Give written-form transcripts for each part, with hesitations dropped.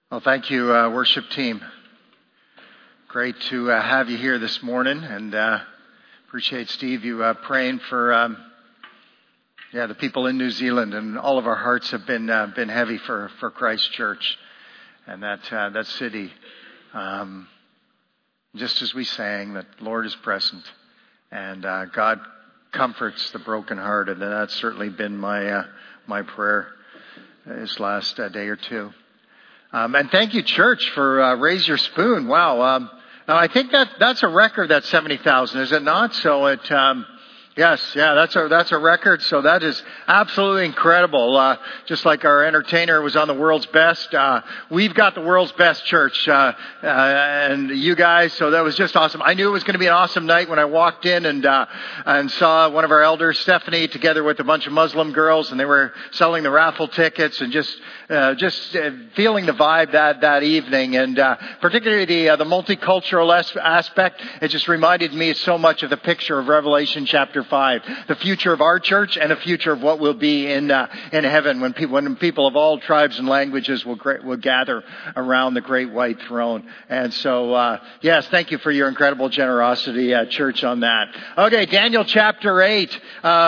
Well, thank you, worship team. Great to have you here this morning, and appreciate Steve you praying for the people in New Zealand, and all of our hearts have been heavy for Christ Church and that city. Just as we sang, that Lord is present, and God comforts the brokenhearted, and that's certainly been my prayer this last day or two. And thank you, church, for Raise Your Spoon. Wow. Now, I think that's a record, that 70,000, is it not? So that's a record. So that is absolutely incredible. Just like our entertainer was on the world's best, we've got the world's best church, and you guys. So that was just awesome. I knew it was going to be an awesome night when I walked in and saw one of our elders, Stephanie, together with a bunch of Muslim girls, and they were selling the raffle tickets and just feeling the vibe that evening, and particularly the multicultural aspect. It just reminded me so much of the picture of Revelation chapter 5, the future of our church and the future of what will be in heaven when people of all tribes and languages will gather around the great white throne. And so, yes, thank you for your incredible generosity, church, on that. Okay, Daniel chapter 8.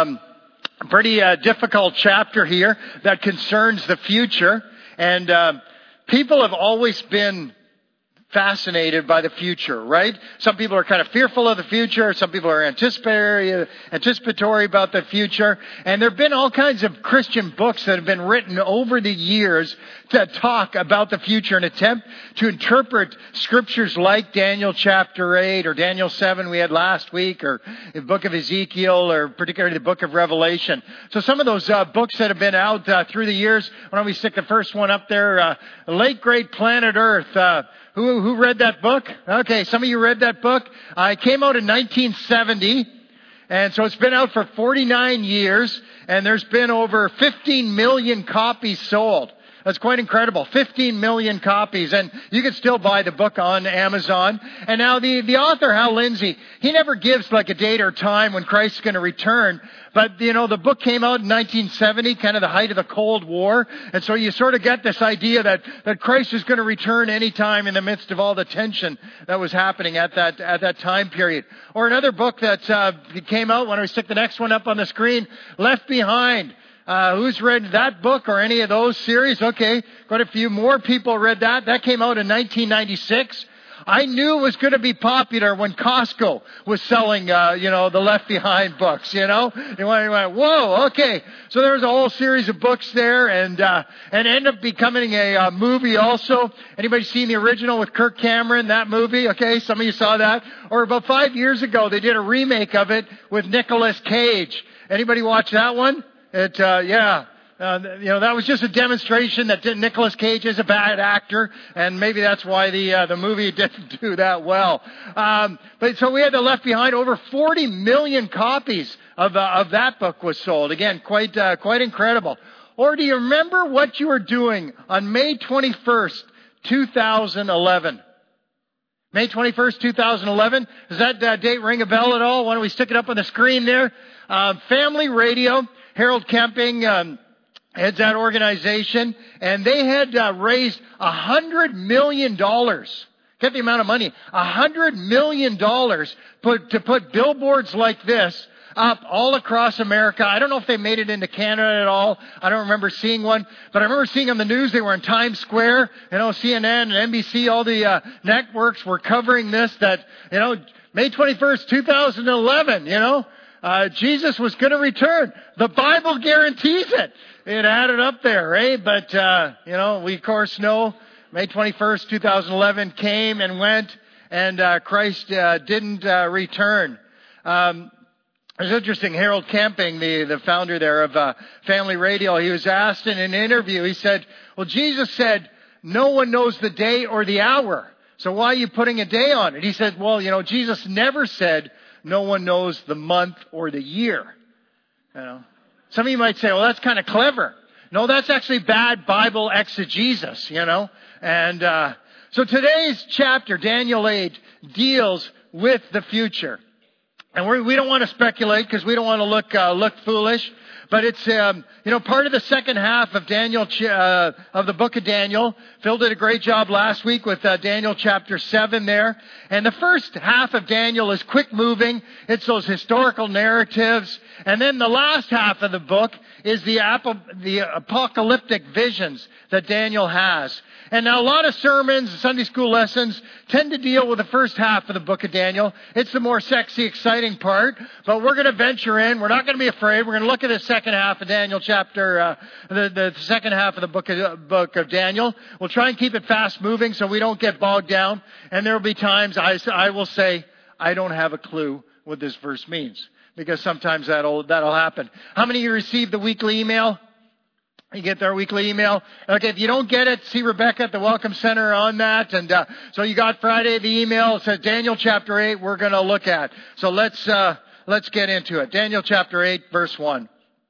Pretty difficult chapter here that concerns the future. And people have always been fascinated by the future, right? Some people are kind of fearful of the future. Some people are anticipatory about the future. And there have been all kinds of Christian books that have been written over the years to talk about the future and attempt to interpret scriptures like Daniel chapter 8 or Daniel 7 we had last week, or the book of Ezekiel, or particularly the book of Revelation. So some of those books that have been out through the years, why don't we stick the first one up there, Late Great Planet Earth. Who read that book? Okay, some of you read that book. It came out in 1970, and so it's been out for 49 years, and there's been over 15 million copies sold. That's quite incredible. 15 million copies. And you can still buy the book on Amazon. And now the author, Hal Lindsey, he never gives like a date or time when Christ's going to return. But, the book came out in 1970, kind of the height of the Cold War. And so you sort of get this idea that Christ is going to return anytime in the midst of all the tension that was happening at that time period. Or another book that came out, when we stick the next one up on the screen, Left Behind. Who's read that book or any of those series? Okay, quite a few more people read that. That came out in 1996. I knew it was going to be popular when Costco was selling, the Left Behind books, You went, whoa, okay. So there was a whole series of books there, and ended up becoming a movie also. Anybody seen the original with Kirk Cameron, that movie? Okay, some of you saw that. Or about 5 years ago, they did a remake of it with Nicolas Cage. Anybody watch that one? That was just a demonstration that Nicolas Cage is a bad actor, and maybe that's why the movie didn't do that well. But so we had the Left Behind. Over 40 million copies of that book was sold. Again, quite incredible. Or do you remember what you were doing on May 21st, 2011? May 21st, 2011. Does that date ring a bell at all? Why don't we stick it up on the screen there? Family Radio. Harold Camping heads that organization, and they had raised $100 million. Get the amount of money. $100 million to put billboards like this up all across America. I don't know if they made it into Canada at all. I don't remember seeing one, but I remember seeing on the news they were in Times Square. CNN and NBC, all the networks were covering this, that, May 21st, 2011, Jesus was going to return. The Bible guarantees it. It had it up there, right? But, we of course know May 21st, 2011 came and went, and Christ didn't return. It's interesting. Harold Camping, the founder there of Family Radio, he was asked in an interview, he said, well, Jesus said, no one knows the day or the hour. So why are you putting a day on it? He said, well, Jesus never said, no one knows the month or the year. Some of you might say, well, that's kind of clever. No, that's actually bad Bible exegesis, And so today's chapter, Daniel 8, deals with the future. And we don't want to speculate because we don't want to look foolish. But it's, part of the second half of Daniel, of the book of Daniel. Phil did a great job last week with Daniel chapter 7 there. And the first half of Daniel is quick moving. It's those historical narratives. And then the last half of the book is the apocalyptic visions that Daniel has. And now a lot of sermons, Sunday school lessons tend to deal with the first half of the book of Daniel. It's the more sexy, exciting part. But we're going to venture in. We're not going to be afraid. We're going to look at the second half of Daniel chapter, the second half of the book of Daniel. We'll try and keep it fast moving so we don't get bogged down. And there will be times I will say, I don't have a clue what this verse means. Because sometimes that'll happen. How many of you received the weekly email? You get their weekly email. Okay, if you don't get it, see Rebecca at the Welcome Center on that. And so you got Friday the email. It says Daniel chapter 8 we're going to look at. So let's get into it. Daniel chapter 8 verse 1.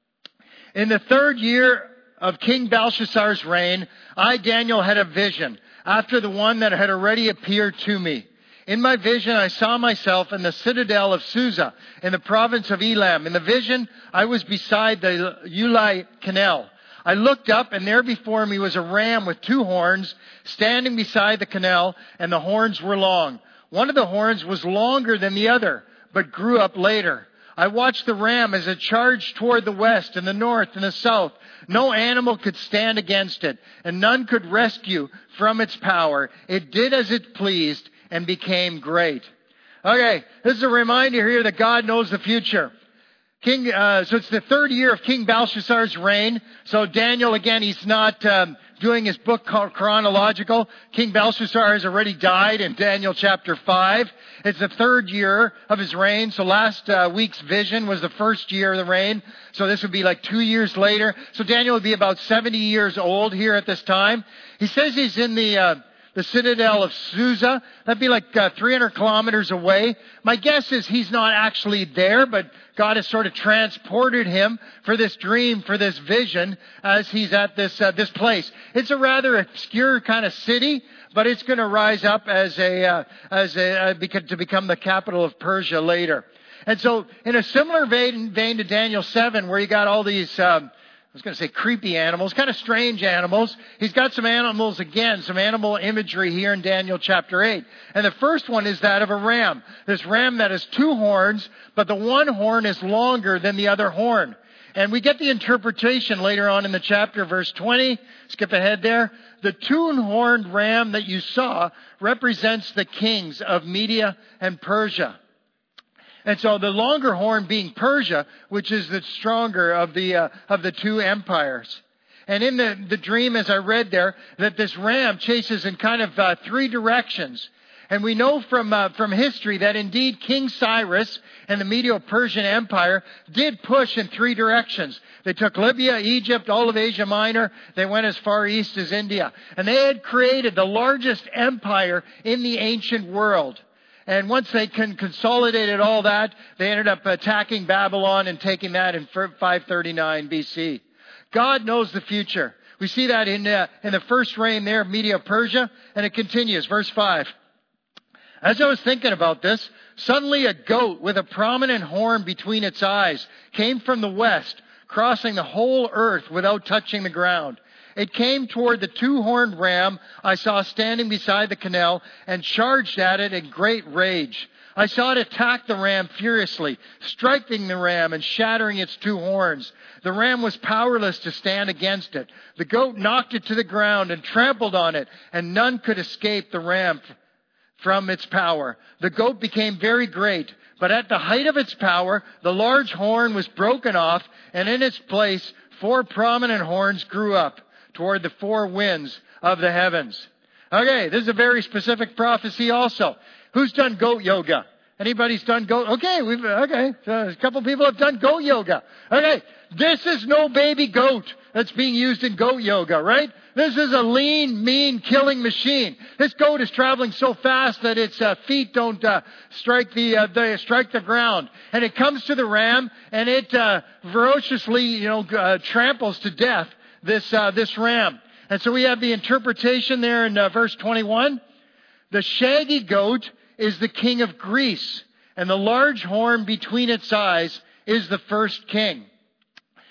In the third year of King Belshazzar's reign, I, Daniel, had a vision after the one that had already appeared to me. In my vision, I saw myself in the citadel of Susa, in the province of Elam. In the vision, I was beside the Ulai Canal. I looked up, and there before me was a ram with 2 horns, standing beside the canal, and the horns were long. One of the horns was longer than the other, but grew up later. I watched the ram as it charged toward the west and the north and the south. No animal could stand against it, and none could rescue from its power. It did as it pleased, and became great. Okay, this is a reminder here that God knows the future. So it's the third year of King Belshazzar's reign. So Daniel, again, he's not doing his book chronological. King Belshazzar has already died in Daniel chapter 5. It's the third year of his reign. So last week's vision was the first year of the reign. So this would be like 2 years later. So Daniel would be about 70 years old here at this time. He says he's in the citadel of Susa. That'd be like 300 kilometers away. My guess is he's not actually there, but God has sort of transported him for this dream, for this vision, as he's at this place. It's a rather obscure kind of city, but it's going to rise up to become the capital of Persia later. And so, in a similar vein to Daniel 7, where you got all these I was going to say creepy animals, kind of strange animals. He's got some animals again, some animal imagery here in Daniel chapter 8. And the first one is that of a ram. This ram that has 2 horns, but the one horn is longer than the other horn. And we get the interpretation later on in the chapter, verse 20. Skip ahead there. The 2-horned ram that you saw represents the kings of Media and Persia. And so the longer horn being Persia, which is the stronger of the 2 empires. And in the dream, as I read there, that this ram chases in kind of 3 directions. And we know from history that indeed King Cyrus and the Medo-Persian Empire did push in 3 directions. They took Libya, Egypt, all of Asia Minor. They went as far east as India. And they had created the largest empire in the ancient world. And once they consolidated all that, they ended up attacking Babylon and taking that in 539 BC. God knows the future. We see that in the first reign there of Medo-Persia, and it continues. Verse 5. As I was thinking about this, suddenly a goat with a prominent horn between its eyes came from the west, crossing the whole earth without touching the ground. It came toward the 2-horned ram I saw standing beside the canal and charged at it in great rage. I saw it attack the ram furiously, striking the ram and shattering its 2 horns. The ram was powerless to stand against it. The goat knocked it to the ground and trampled on it, and none could escape the ram from its power. The goat became very great, but at the height of its power, the large horn was broken off, and in its place 4 prominent horns grew up toward the 4 winds of the heavens. Okay, this is a very specific prophecy also. Who's done goat yoga? Anybody's done goat? Okay. So a couple people have done goat yoga. Okay, this is no baby goat that's being used in goat yoga, right? This is a lean, mean, killing machine. This goat is traveling so fast that its feet don't strike the ground, and it comes to the ram and it ferociously, tramples to death this ram. And so we have the interpretation there in verse 21. The shaggy goat is the king of Greece, and the large horn between its eyes is the first king.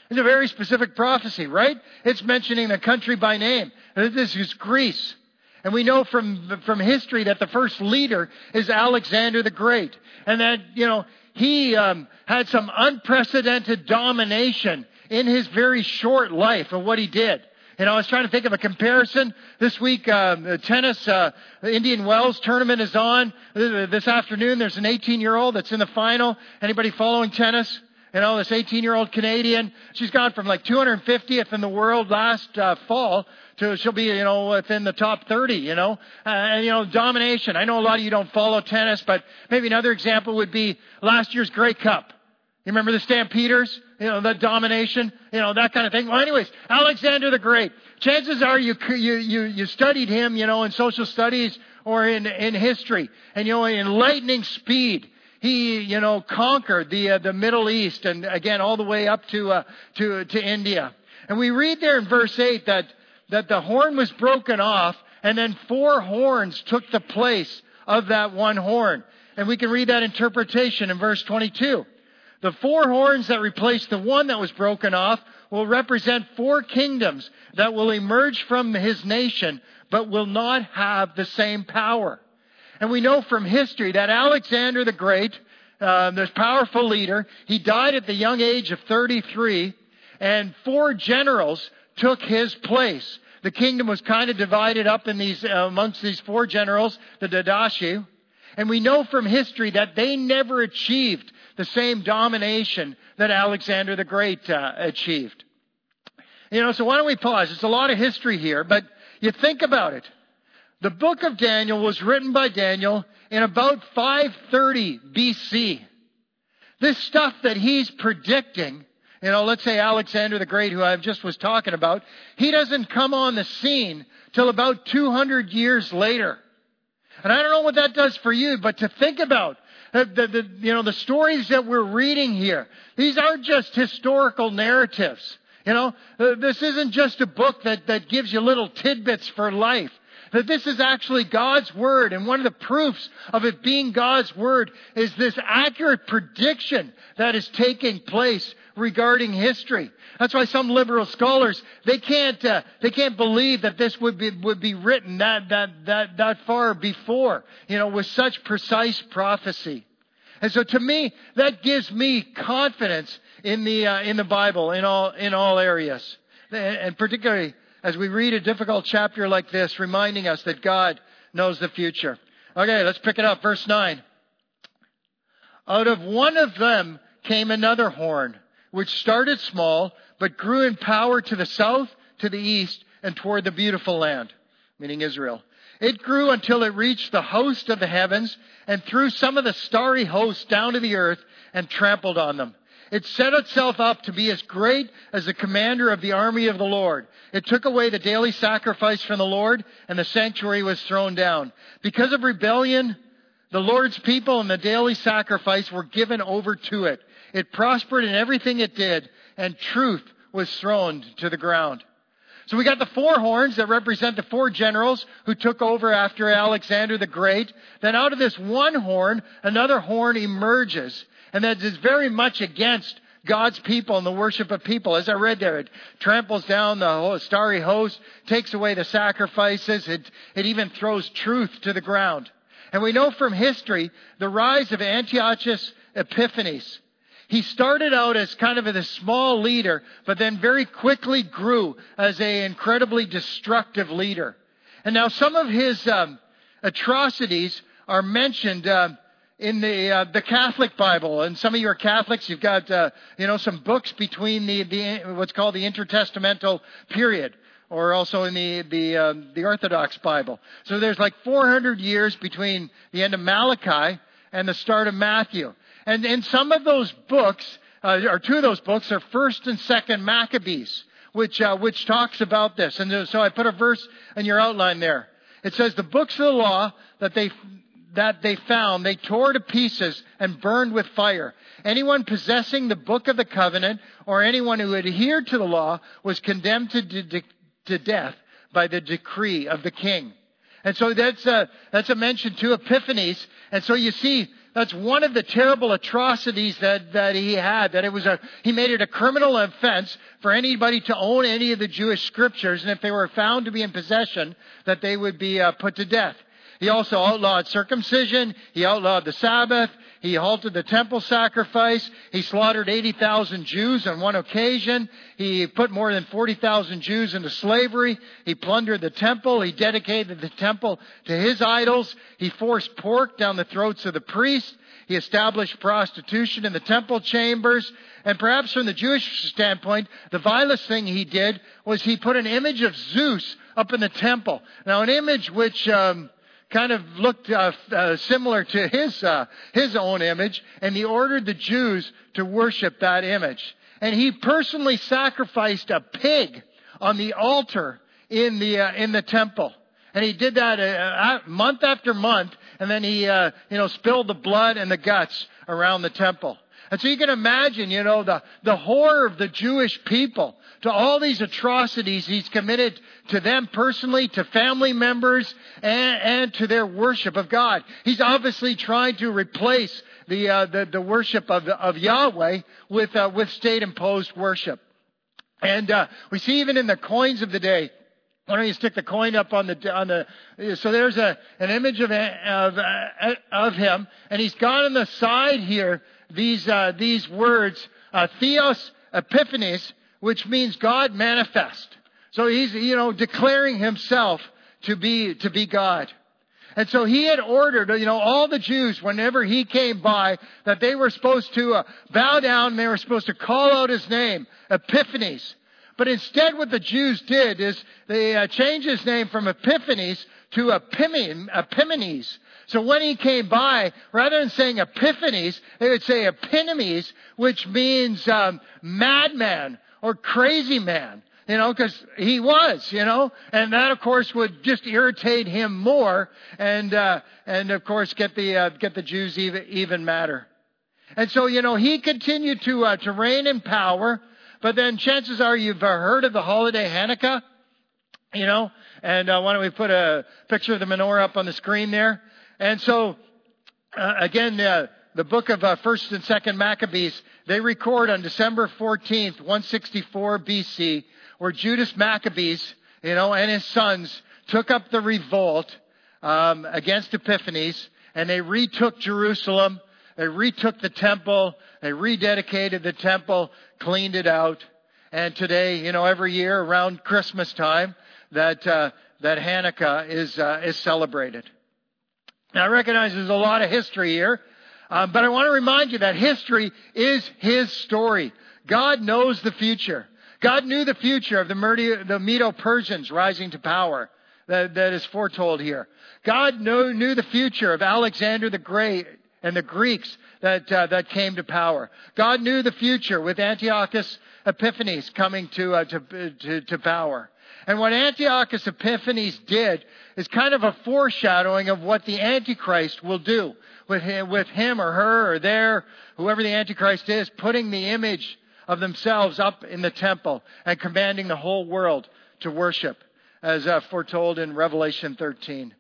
It's a very specific prophecy, right? It's mentioning the country by name. This is Greece. And we know from history that the first leader is Alexander the Great. And that, he had some unprecedented domination in his very short life of what he did. I was trying to think of a comparison. This week, the tennis, the Indian Wells tournament is on. This afternoon, there's an 18-year-old that's in the final. Anybody following tennis? This 18-year-old Canadian. She's gone from like 250th in the world last fall to she'll be, within the top 30, And, domination. I know a lot of you don't follow tennis, but maybe another example would be last year's Grey Cup. You remember the Stampeders? The domination, that kind of thing. Well, anyways, Alexander the Great. Chances are you studied him, in social studies or in history. And, in lightning speed, he, conquered the Middle East and again, all the way up to India. And we read there in verse 8 that the horn was broken off and then 4 horns took the place of that one horn. And we can read that interpretation in verse 22. The 4 horns that replace the one that was broken off will represent 4 kingdoms that will emerge from his nation, but will not have the same power. And we know from history that Alexander the Great, this powerful leader, he died at the young age of 33, and 4 generals took his place. The kingdom was kind of divided up in amongst these 4 generals, the Dadashi. And we know from history that they never achieved the same domination that Alexander the Great achieved. So why don't we pause? It's a lot of history here, but you think about it. The book of Daniel was written by Daniel in about 530 BC. This stuff that he's predicting, let's say Alexander the Great, who I just was talking about, he doesn't come on the scene till about 200 years later. And I don't know what that does for you, but to think about the stories that we're reading here, these aren't just historical narratives. This isn't just a book that gives you little tidbits for life. That this is actually God's Word. And one of the proofs of it being God's Word is this accurate prediction that is taking place regarding history. That's why some liberal scholars, they can't believe that this would be written that far before, with such precise prophecy. And so to me, that gives me confidence in the Bible in all areas. And particularly as we read a difficult chapter like this, reminding us that God knows the future. Okay, let's pick it up. Verse 9. Out of one of them came another horn, which started small, but grew in power to the south, to the east, and toward the beautiful land, meaning Israel. It grew until it reached the host of the heavens, and threw some of the starry hosts down to the earth, and trampled on them. It set itself up to be as great as the commander of the army of the Lord. It took away the daily sacrifice from the Lord, and the sanctuary was thrown down. Because of rebellion, the Lord's people and the daily sacrifice were given over to it. It prospered in everything it did, and truth was thrown to the ground. So we got the 4 horns that represent the 4 generals who took over after Alexander the Great. Then out of this one horn, another horn emerges. And that is very much against God's people and the worship of people. As I read there, it tramples down the starry host, takes away the sacrifices. It even throws truth to the ground. And we know from history the rise of Antiochus Epiphanes. He started out as kind of a small leader, but then very quickly grew as an incredibly destructive leader. And now some of his atrocities are mentioned in the Catholic Bible. And some of you are Catholics. You've got some books between the what's called the intertestamental period, or also in the Orthodox Bible. So there's like 400 years between the end of Malachi and the start of Matthew. And in some of those books, or 2 of those books, are 1st and 2nd Maccabees, which talks about this. And so I put a verse in your outline there. It says, the books of the law that they found, they tore to pieces and burned with fire. Anyone possessing the book of the covenant, or anyone who adhered to the law, was condemned to death by the decree of the king. And so that's a mention to Epiphanes. And so you see, That's one of the terrible atrocities that he had. That he made it a criminal offense for anybody to own any of the Jewish scriptures, and if they were found to be in possession, that they would be put to death. He also outlawed circumcision. He outlawed the Sabbath. He halted the temple sacrifice. He slaughtered 80,000 Jews on one occasion. He put more than 40,000 Jews into slavery. He plundered the temple. He dedicated the temple to his idols. He forced pork down the throats of the priests. He established prostitution in the temple chambers. And perhaps from the Jewish standpoint, the vilest thing he did was he put an image of Zeus up in the temple. Now, an image which kind of looked similar to his own image, and he ordered the Jews to worship that image. And he personally sacrificed a pig on the altar in the temple. And he did that month after month, and then he spilled the blood and the guts around the temple. And so you can imagine, the horror of the Jewish people to all these atrocities he's committed to them personally, to family members, and to their worship of God. He's obviously trying to replace the worship of Yahweh with state-imposed worship. And we see even in the coins of the day. Why don't you stick the coin up on the so there's an image of him, and he's got on the side here these words, Theos Epiphanes, which means God manifest. So he's declaring himself to be God. And so he had ordered, all the Jews, whenever he came by, that they were supposed to bow down and they were supposed to call out his name, Epiphanes. But instead what the Jews did is they changed his name from Epiphanes to Epimanes. So when he came by, rather than saying Epiphanes, they would say Epimanes, which means madman or crazy man. Because he was, and that of course would just irritate him more, and of course get the Jews even madder. And so he continued to reign in power. But then chances are you've heard of the holiday Hanukkah, and why don't we put a picture of the menorah up on the screen there? And so, again, the book of 1st and 2nd Maccabees, they record on December 14th, 164 BC, where Judas Maccabees, and his sons took up the revolt against Epiphanes, and they retook Jerusalem. They retook the temple. They rededicated the temple, cleaned it out. And today, every year around Christmas time, that Hanukkah is celebrated. Now, I recognize there's a lot of history here, but I want to remind you that history is His story. God knows the future. God knew the future of the Medo-Persians rising to power that is foretold here. God knew the future of Alexander the Great and the Greeks that came to power. God knew the future with Antiochus Epiphanes coming to power. And what Antiochus Epiphanes did is kind of a foreshadowing of what the Antichrist will do with him or her or whoever the Antichrist is, putting the image of themselves up in the temple and commanding the whole world to worship, as foretold in Revelation 13.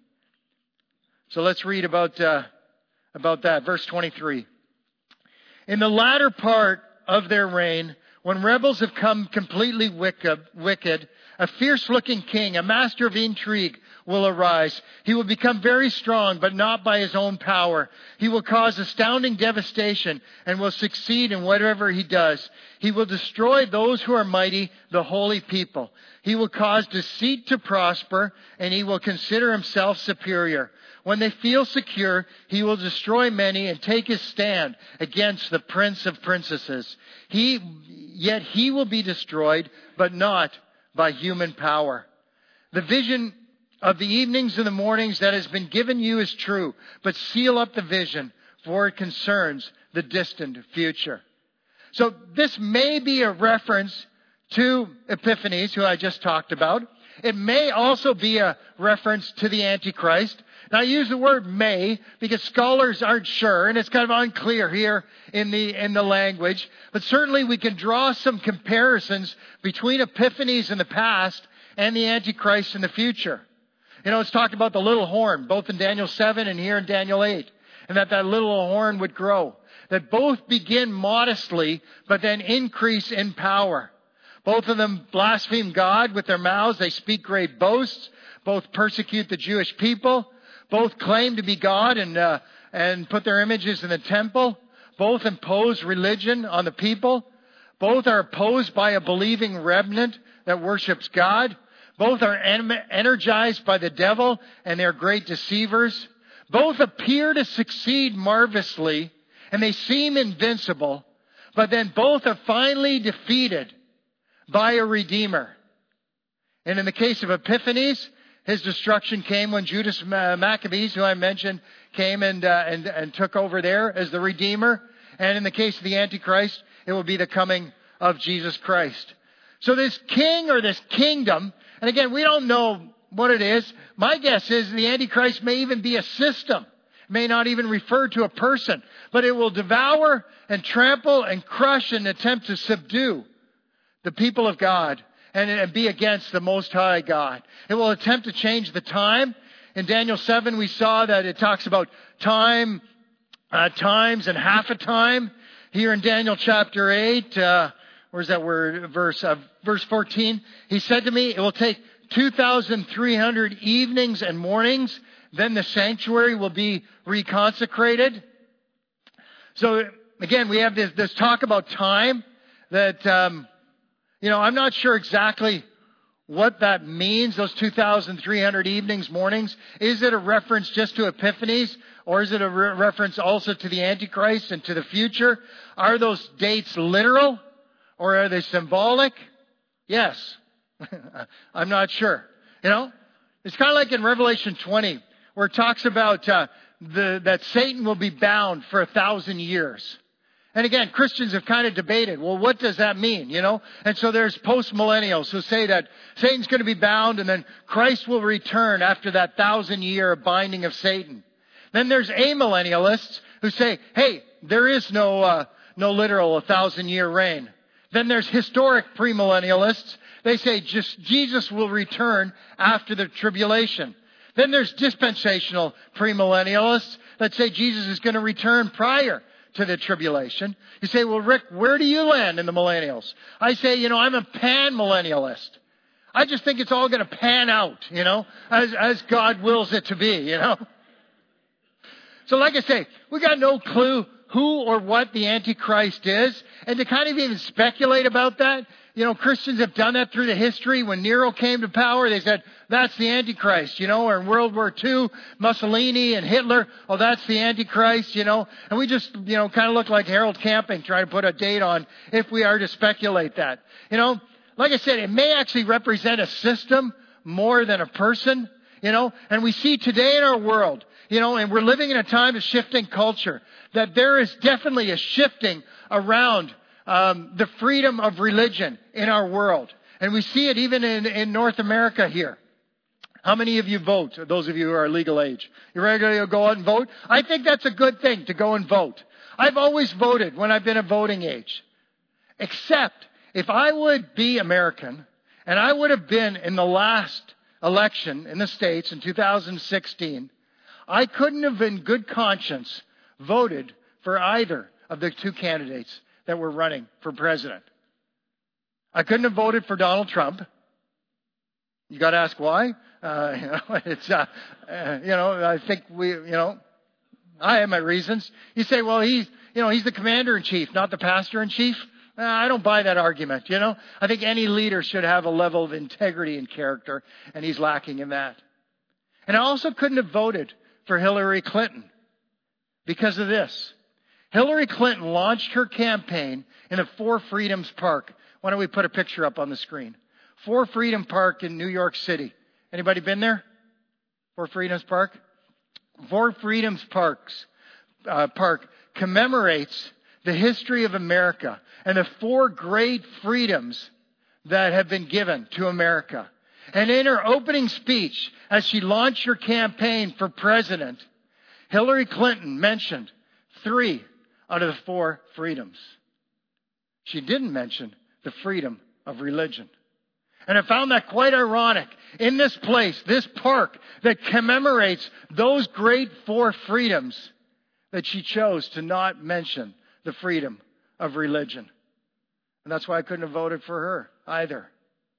So let's read about that. Verse 23. In the latter part of their reign, when rebels have come completely wicked, a fierce-looking king, a master of intrigue, will arise. He will become very strong, but not by his own power. He will cause astounding devastation and will succeed in whatever he does. He will destroy those who are mighty, the holy people. He will cause deceit to prosper, and he will consider himself superior. When they feel secure, he will destroy many and take his stand against the prince of princesses. Yet he will be destroyed, but not by human power. The vision of the evenings and the mornings that has been given you is true, but seal up the vision, for it concerns the distant future. So this may be a reference to Epiphanes, who I just talked about. It may also be a reference to the Antichrist. Now I use the word may because scholars aren't sure, and it's kind of unclear here in the language. But certainly we can draw some comparisons between Epiphanes in the past and the Antichrist in the future. It's talked about the little horn, both in Daniel 7 and here in Daniel 8. and that little horn would grow. That both begin modestly, but then increase in power. Both of them blaspheme God with their mouths. They speak great boasts. Both persecute the Jewish people. Both claim to be God and put their images in the temple. Both impose religion on the people. Both are opposed by a believing remnant that worships God. Both are energized by the devil and they're great deceivers. Both appear to succeed marvelously and they seem invincible, but then both are finally defeated by a Redeemer. And in the case of Epiphanes, his destruction came when Judas Maccabees, who I mentioned, came and took over there as the Redeemer. And in the case of the Antichrist, it will be the coming of Jesus Christ. So this king or this kingdom, and again, we don't know what it is. My guess is the Antichrist may even be a system. It may not even refer to a person. But it will devour and trample and crush and attempt to subdue the people of God and be against the Most High God. It will attempt to change the time. In Daniel 7, we saw that it talks about time, times, and half a time. Here in Daniel chapter 8, where's that word? Verse 14. He said to me, it will take 2,300 evenings and mornings. Then the sanctuary will be reconsecrated. So again, we have this talk about time that, I'm not sure exactly what that means, those 2,300 evenings, mornings. Is it a reference just to Epiphanies? Or is it a reference also to the Antichrist and to the future? Are those dates literal? Or are they symbolic? Yes. I'm not sure. It's kind of like in Revelation 20, where it talks about that Satan will be bound for 1,000 years. And again, Christians have kind of debated, well, what does that mean, And so there's post-millennials who say that Satan's going to be bound and then Christ will return after that 1,000-year binding of Satan. Then there's amillennialists who say, hey, there is no literal 1,000-year reign. Then there's historic premillennialists. They say just Jesus will return after the tribulation. Then there's dispensational premillennialists that say Jesus is going to return prior to the tribulation. You say, well, Rick, where do you land in the millennials? I say, I'm a pan-millennialist. I just think it's all going to pan out, as God wills it to be, So like I say, we got no clue who or what the Antichrist is. And to kind of even speculate about that, Christians have done that through the history. When Nero came to power, they said, that's the Antichrist, or in World War II, Mussolini and Hitler, oh, that's the Antichrist, And we just, kind of look like Harold Camping trying to put a date on if we are to speculate that. Like I said, it may actually represent a system more than a person, and we see today in our world, and we're living in a time of shifting culture, that there is definitely a shifting around the freedom of religion in our world. And we see it even in North America here. How many of you vote? Those of you who are legal age. You ready to go out and vote? I think that's a good thing to go and vote. I've always voted when I've been of voting age. Except if I would be American and I would have been in the last election in the States in 2016, I couldn't have in good conscience voted for either of the two candidates that were running for president. I couldn't have voted for Donald Trump. You got to ask why? I think I have my reasons. You say, well, he's the commander-in-chief, not the pastor-in-chief. I don't buy that argument, I think any leader should have a level of integrity and character, and he's lacking in that. And I also couldn't have voted for Hillary Clinton because of this. Hillary Clinton launched her campaign in a Four Freedoms Park. Why don't we put a picture up on the screen? Four Freedom Park in New York City. Anybody been there? Four Freedoms Park? Four Freedoms Park commemorates the history of America and the four great freedoms that have been given to America. And in her opening speech, as she launched her campaign for president, Hillary Clinton mentioned 3 out of the 4 freedoms. She didn't mention the freedom of religion. And I found that quite ironic. In this place, this park that commemorates those great 4 freedoms, that she chose to not mention the freedom of religion. And that's why I couldn't have voted for her either.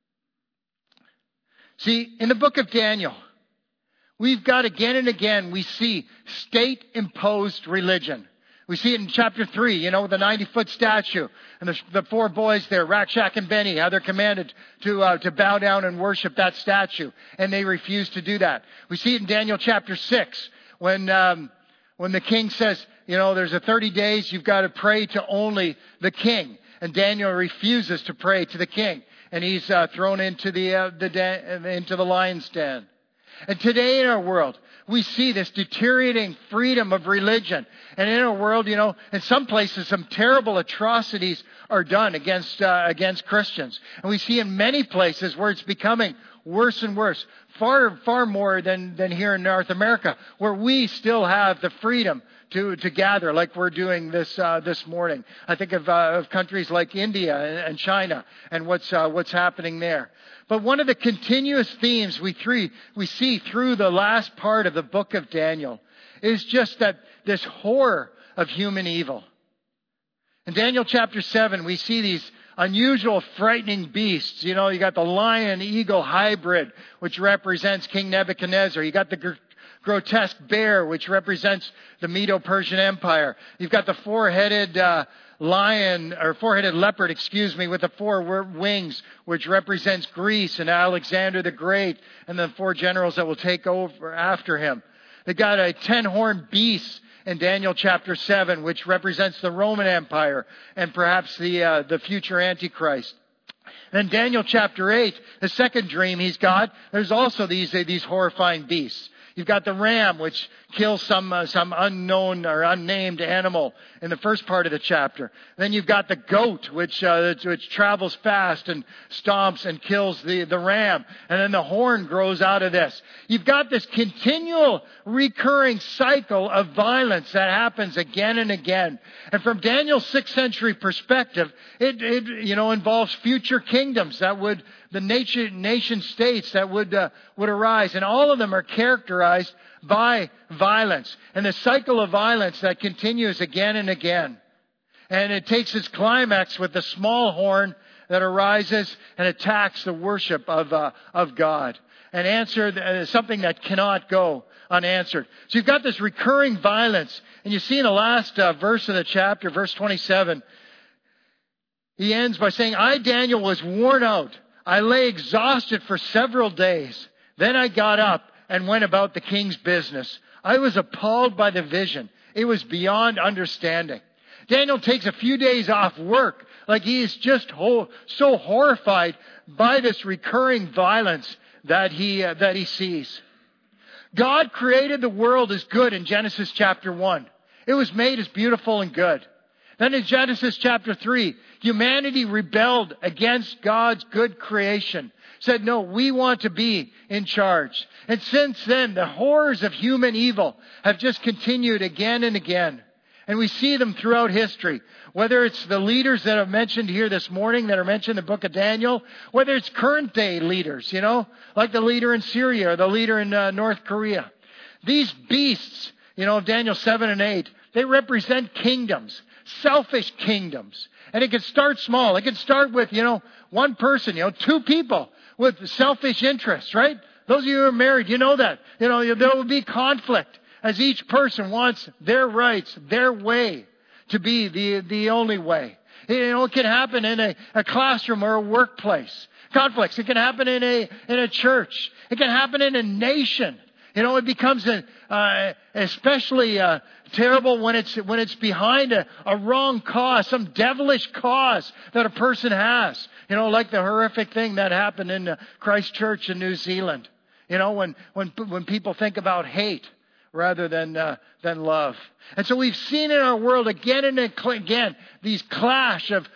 See, in the book of Daniel, we've got again and again, we see state-imposed religion. We see it in chapter 3, the 90-foot statue and the four boys there, Rakshak and Benny, how they're commanded to bow down and worship that statue. And they refuse to do that. We see it in Daniel chapter 6 when the king says, there's a 30 days, you've got to pray to only the king. And Daniel refuses to pray to the king. And he's thrown into the lion's den. And today in our world, we see this deteriorating freedom of religion. And in our world, in some places, some terrible atrocities are done against Christians. And we see in many places where it's becoming worse and worse. Far more than here in North America, where we still have the freedom to gather like we're doing this morning. I think of countries like India and China and what's happening there. But one of the continuous themes we see through the last part of the book of Daniel is just that this horror of human evil. In Daniel chapter 7, we see these unusual, frightening beasts. You got the lion-eagle hybrid, which represents King Nebuchadnezzar. You got the grotesque bear, which represents the Medo-Persian Empire. You've got the four-headed leopard, with the four wings, which represents Greece and Alexander the Great and the four generals that will take over after him. They got a 10-horned beast in Daniel chapter 7, which represents the Roman Empire and perhaps the future Antichrist. And in Daniel chapter 8, the second dream he's got, there's also these horrifying beasts. You've got the ram, which kills some unknown or unnamed animal in the first part of the chapter. Then you've got the goat, which travels fast and stomps and kills the ram. And then the horn grows out of this. You've got this continual recurring cycle of violence that happens again and again. And from Daniel's 6th century perspective, it involves future kingdoms the nation states that would arise. And all of them are characterized by violence. And the cycle of violence that continues again and again. And it takes its climax with the small horn that arises and attacks the worship of God. And answered something that cannot go unanswered. So you've got this recurring violence. And you see in the last verse of the chapter, verse 27, he ends by saying, I, Daniel, was worn out. I lay exhausted for several days. Then I got up and went about the king's business. I was appalled by the vision. It was beyond understanding. Daniel takes a few days off work, like he is just so horrified by this recurring violence that he sees. God created the world as good in Genesis chapter 1. It was made as beautiful and good. Then in Genesis chapter 3, humanity rebelled against God's good creation. Said, no, we want to be in charge. And since then, the horrors of human evil have just continued again and again. And we see them throughout history. Whether it's the leaders that I've mentioned here this morning that are mentioned in the book of Daniel, whether it's current day leaders, like the leader in Syria or the leader in North Korea. These beasts, of Daniel 7 and 8, they represent kingdoms. Selfish kingdoms. And it can start small. It can start with, one person, two people with selfish interests, right? Those of you who are married, you know that. There will be conflict as each person wants their rights, their way to be the only way. It can happen in a classroom or a workplace. Conflicts. It can happen in a church. It can happen in a nation. It becomes especially terrible when it's behind a wrong cause, some devilish cause that a person has. Like the horrific thing that happened in Christchurch in New Zealand. When people think about hate rather than love. And so we've seen in our world again and again these clash of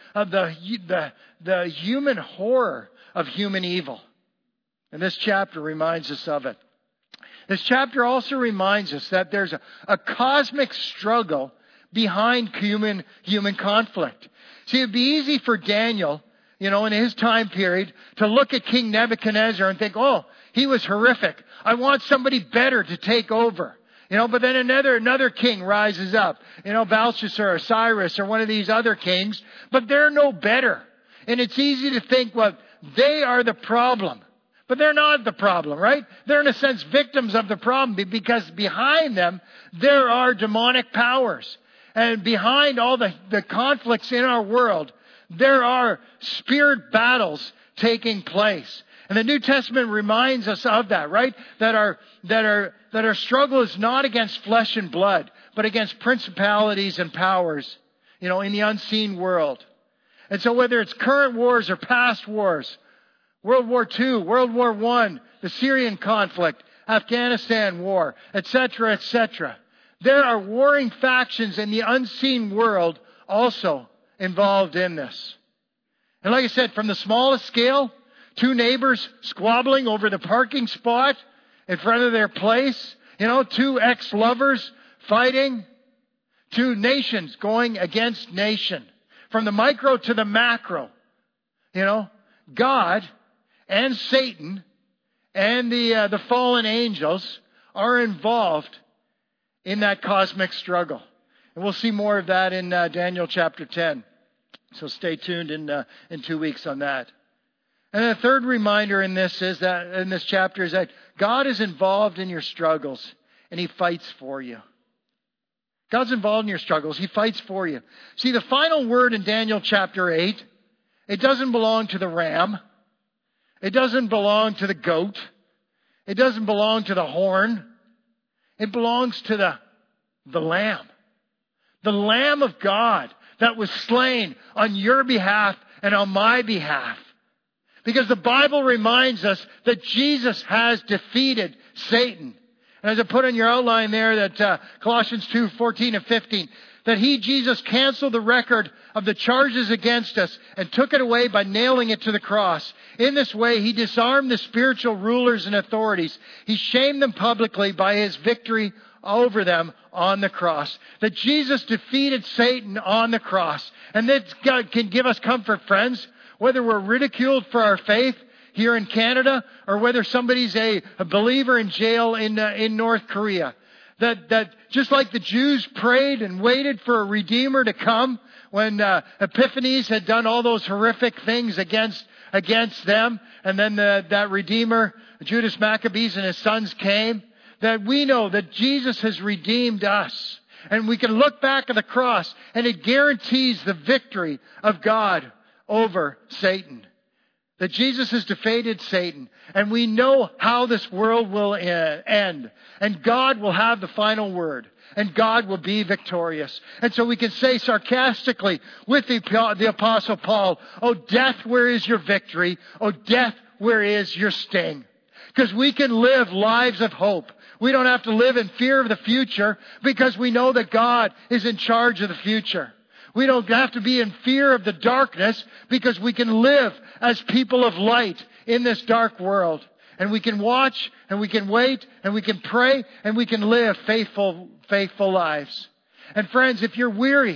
the human horror of human evil. And this chapter reminds us of it. This chapter also reminds us that there's a cosmic struggle behind human conflict. See, it'd be easy for Daniel, in his time period, to look at King Nebuchadnezzar and think, oh, he was horrific. I want somebody better to take over. But then another king rises up. Belshazzar or Cyrus or one of these other kings. But they're no better. And it's easy to think, well, they are the problem. But they're not the problem, right? They're in a sense victims of the problem because behind them, there are demonic powers. And behind all the conflicts in our world, there are spirit battles taking place. And the New Testament reminds us of that, right? That our struggle is not against flesh and blood, but against principalities and powers, in the unseen world. And so whether it's current wars or past wars, World War II, World War I, the Syrian conflict, Afghanistan war, etc., etc., there are warring factions in the unseen world also involved in this. And like I said, from the smallest scale, 2 neighbors squabbling over the parking spot in front of their place. 2 ex-lovers fighting. 2 nations going against nation. From the micro to the macro. God and Satan and the fallen angels are involved in that cosmic struggle. And we'll see more of that in Daniel chapter 10. So stay tuned in 2 weeks on that. And the third reminder in this chapter is that God is involved in your struggles and He fights for you. God's involved in your struggles. He fights for you. See, the final word in Daniel chapter 8, it doesn't belong to the ram. It doesn't belong to the goat. It doesn't belong to the horn. It belongs to the Lamb. The Lamb of God that was slain on your behalf and on my behalf. Because the Bible reminds us that Jesus has defeated Satan. And as I put in your outline there, that Colossians 2:14 and 15, that Jesus, canceled the record of the charges against us and took it away by nailing it to the cross. In this way, He disarmed the spiritual rulers and authorities. He shamed them publicly by His victory over them on the cross. That Jesus defeated Satan on the cross. And that can give us comfort, friends. Whether we're ridiculed for our faith here in Canada or whether somebody's a believer in jail in North Korea. That just like the Jews prayed and waited for a Redeemer to come when Epiphanes had done all those horrific things against them, and then that Redeemer, Judas Maccabees and his sons came, that we know that Jesus has redeemed us. And we can look back at the cross and it guarantees the victory of God over Satan. That Jesus has defeated Satan. And we know how this world will end. And God will have the final word. And God will be victorious. And so we can say sarcastically with the Apostle Paul, "Oh, death, where is your victory? Oh, death, where is your sting?" Because we can live lives of hope. We don't have to live in fear of the future because we know that God is in charge of the future. We don't have to be in fear of the darkness because we can live as people of light in this dark world. And we can watch and we can wait and we can pray and we can live faithful lives. And friends, if you're weary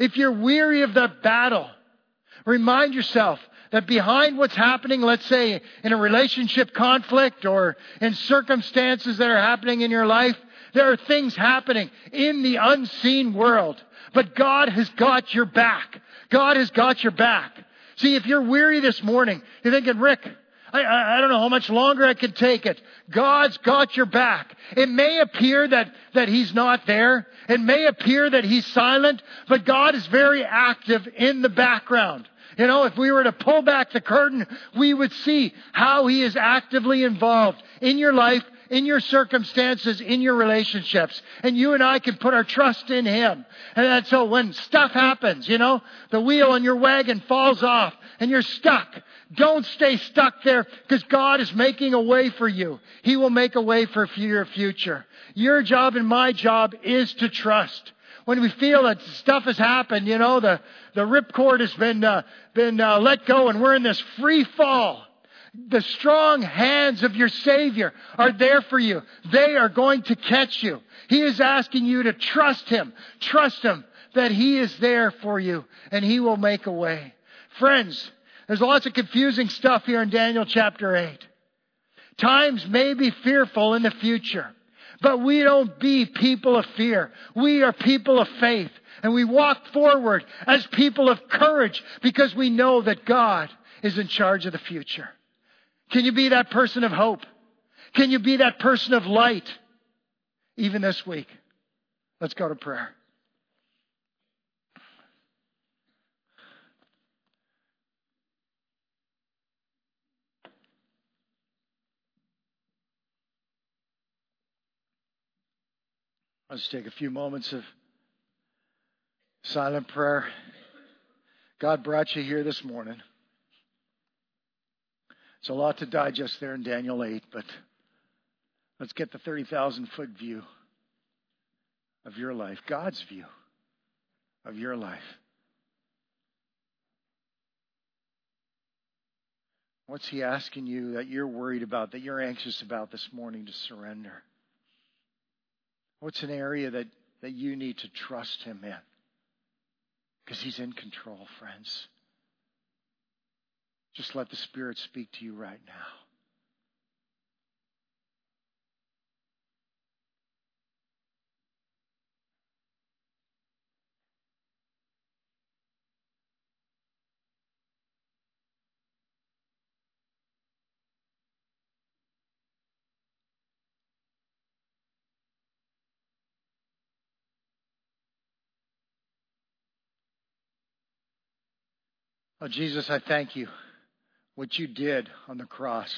of the battle, remind yourself that behind what's happening, let's say in a relationship conflict or in circumstances that are happening in your life, there are things happening in the unseen world. But God has got your back. God has got your back. See, if you're weary this morning, you're thinking, "Rick, I don't know how much longer I can take it." God's got your back. It may appear that He's not there. It may appear that He's silent, but God is very active in the background. If we were to pull back the curtain, we would see how He is actively involved in your life, in your circumstances, in your relationships. And you and I can put our trust in Him. And so when stuff happens, the wheel on your wagon falls off and you're stuck. Don't stay stuck there because God is making a way for you. He will make a way for your future. Your job and my job is to trust. When we feel that stuff has happened, the ripcord has been let go and we're in this free fall. The strong hands of your Savior are there for you. They are going to catch you. He is asking you to trust Him. Trust Him that He is there for you and He will make a way. Friends, there's lots of confusing stuff here in Daniel chapter 8. Times may be fearful in the future. But we don't be people of fear. We are people of faith. And we walk forward as people of courage because we know that God is in charge of the future. Can you be that person of hope? Can you be that person of light? Even this week. Let's go to prayer. Let's take a few moments of silent prayer. God brought you here this morning. It's a lot to digest there in Daniel 8, but let's get the 30,000-foot view of your life, God's view of your life. What's He asking you that you're worried about, that you're anxious about this morning to surrender? What's an area that you need to trust Him in? Because He's in control, friends. Just let the Spirit speak to you right now. Oh, Jesus, I thank you. What you did on the cross.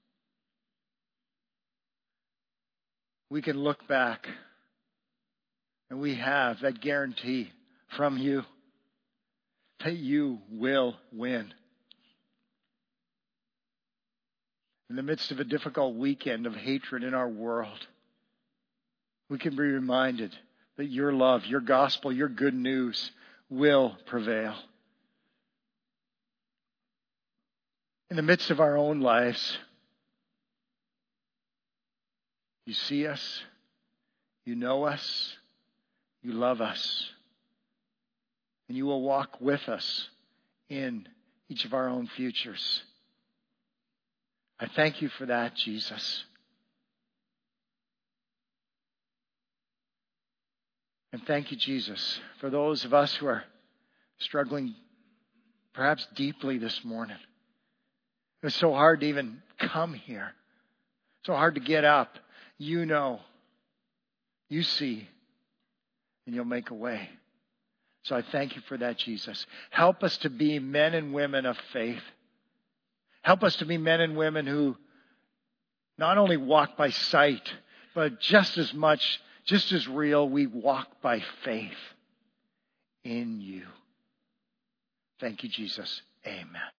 We can look back and we have that guarantee from you that you will win. In the midst of a difficult weekend of hatred in our world, we can be reminded that your love, your gospel, your good news will prevail. In the midst of our own lives, you see us, you know us, you love us, and you will walk with us in each of our own futures. I thank you for that, Jesus. And thank you, Jesus, for those of us who are struggling perhaps deeply this morning. It was so hard to even come here. So hard to get up. You know. You see. And you'll make a way. So I thank you for that, Jesus. Help us to be men and women of faith. Help us to be men and women who not only walk by sight, but just as much, just as real, we walk by faith in you. Thank you, Jesus. Amen.